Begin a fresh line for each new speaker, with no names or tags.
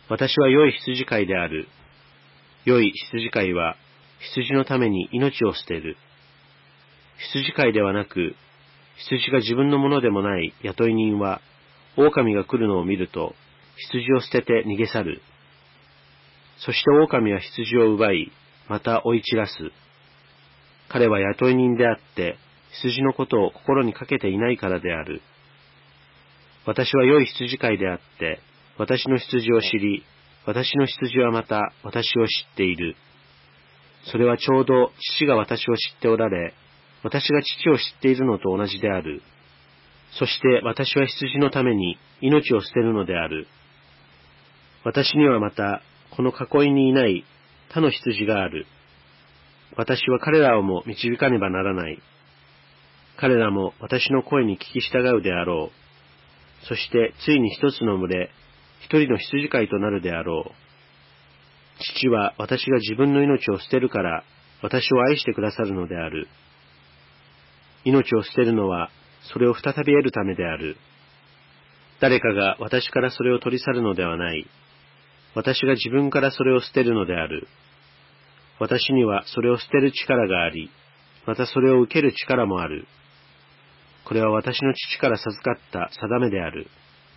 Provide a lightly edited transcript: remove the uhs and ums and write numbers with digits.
私は良い羊飼いである。良い羊飼いは羊のために命を捨てる。羊飼いではなく、羊が自分のものでもない雇い人は、狼が来るのを見ると、羊を捨てて逃げ去る。そして狼は羊を奪い、また追い散らす。彼は雇い人であって、羊のことを心にかけていないからである。私は良い羊飼いであって、私の羊を知り、私の羊はまた私を知っている。それはちょうど父が私を知っておられ、私が父を知っているのと同じである。そして私は羊のために命を捨てるのである。私にはまた、この囲いにいない他の羊がある。私は彼らをも導かねばならない。彼らも私の声に聞き従うであろう。そしてついに一つの群れ、一人の羊飼いとなるであろう。父は私が自分の命を捨てるから、私を愛してくださるのである。命を捨てるのは、それを再び得るためである。誰かが私からそれを取り去るのではない。私が自分からそれを捨てるのである。私にはそれを捨てる力があり、またそれを受ける力もある。これは私の父から授かった定めである。